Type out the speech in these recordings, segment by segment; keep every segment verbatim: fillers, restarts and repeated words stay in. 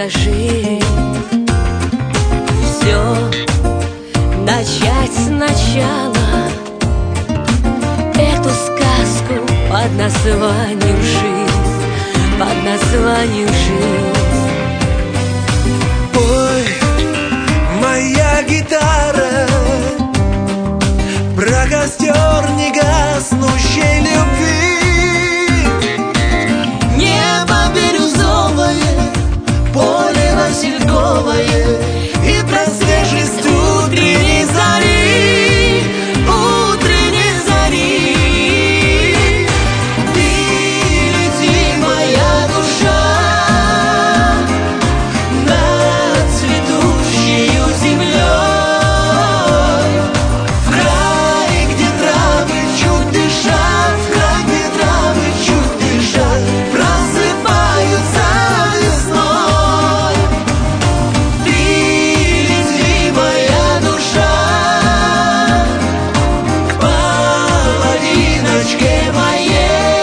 расскажи. Все начать сначала, эту сказку под названием жизнь, под названием жизнь. Ой, моя гитара, про костер негаснущей любви. Небо бирюзовое, поле васильковое, и про свежесть утренней зари, утренней зари. Ты лети, моя душа, над цветущею землей, в край, где травы чуть дышат, в край, где травы чуть дышат, просыпаются весной. Ты лети, моя душа, к половиночке моей,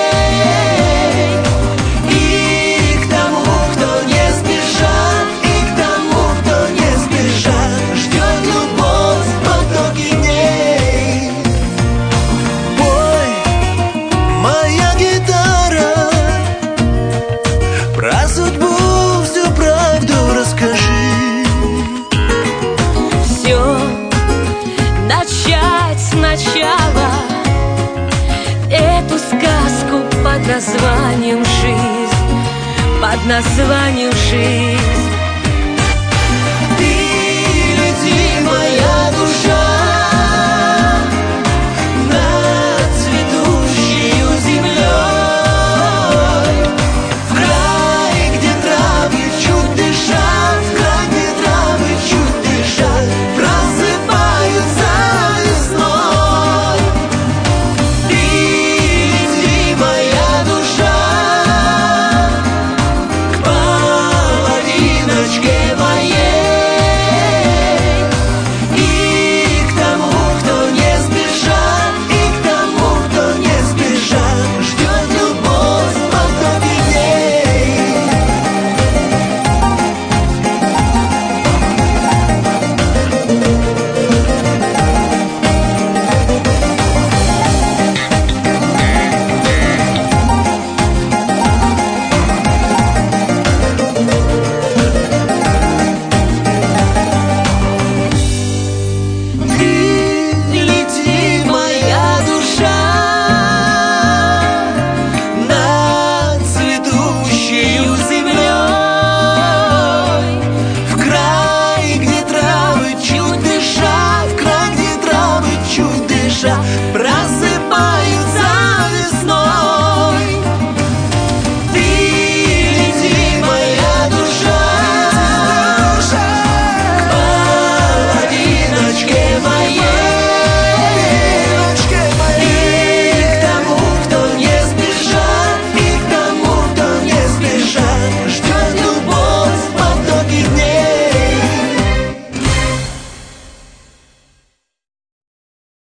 и к тому, кто не спешат, и к тому, кто не спешат, ждет любовь в потоке дней. Ой, моя гитара, про судьбу всю правду расскажи. Все начать сначала, эту сказку под названием жизнь, под названием жизнь.